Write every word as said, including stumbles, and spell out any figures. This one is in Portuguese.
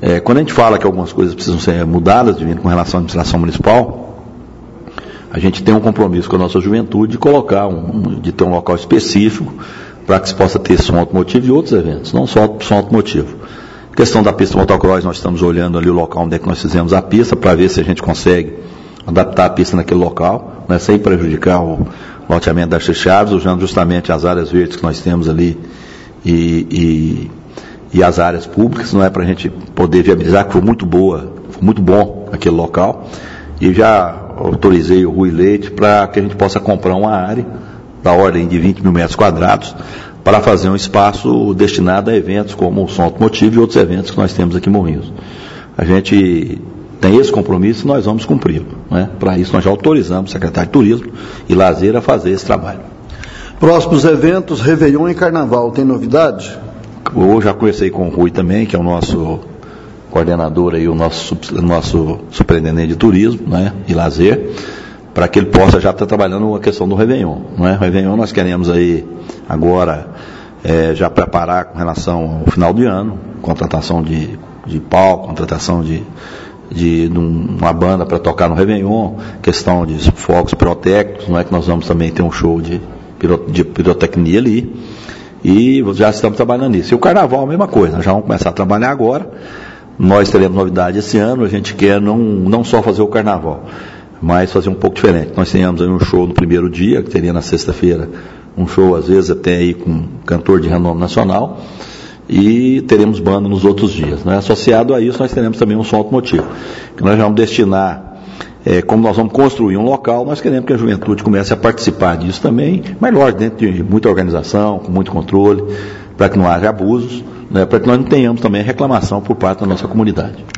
É, quando a gente fala que algumas coisas precisam ser mudadas, Divino, com relação à administração municipal, a gente tem um compromisso com a nossa juventude de colocar, um, de ter um local específico para que se possa ter som automotivo e outros eventos, não só som automotivo. A questão da pista motocross, nós estamos olhando ali o local onde é que nós fizemos a pista, para ver se a gente consegue adaptar a pista naquele local, né, sem prejudicar o loteamento das Chaves, usando justamente as áreas verdes que nós temos ali e, e, e as áreas públicas, não é, para a gente poder viabilizar, que foi muito boa, foi muito bom aquele local. E já autorizei o Rui Leite para que a gente possa comprar uma área da ordem de vinte mil metros quadrados para fazer um espaço destinado a eventos como o som automotivo e outros eventos que nós temos aqui em Morrinhos. A gente tem esse compromisso e nós vamos cumpri-lo, né? Para isso nós já autorizamos o secretário de Turismo e Lazer a fazer esse trabalho. Próximos eventos, Réveillon e Carnaval, tem novidade? Eu já conversei com o Rui também, que é o nosso coordenador aí, o nosso, nosso superintendente de turismo, né, e lazer, para que ele possa já estar trabalhando a questão do Réveillon, não é? O Réveillon nós queremos aí agora é, já preparar com relação ao final de ano, contratação de, de palco, contratação de, de, de uma banda para tocar no Réveillon, questão de fogos pirotécnicos, não é, que nós vamos também ter um show de, piro, de pirotecnia ali, e já estamos trabalhando nisso. E o Carnaval a mesma coisa, nós já vamos começar a trabalhar agora. Nós teremos novidade esse ano, a gente quer não, não só fazer o Carnaval, mas fazer um pouco diferente. Nós tenhamos aí um show no primeiro dia, que teria na sexta-feira, um show às vezes até aí com um cantor de renome nacional, e teremos banda nos outros dias, né? Associado a isso, nós teremos também um som automotivo, que nós vamos destinar, é, como nós vamos construir um local, nós queremos que a juventude comece a participar disso também, mas lógico, dentro de muita organização, com muito controle, para que não haja abusos, né, para que nós não tenhamos também reclamação por parte da nossa comunidade.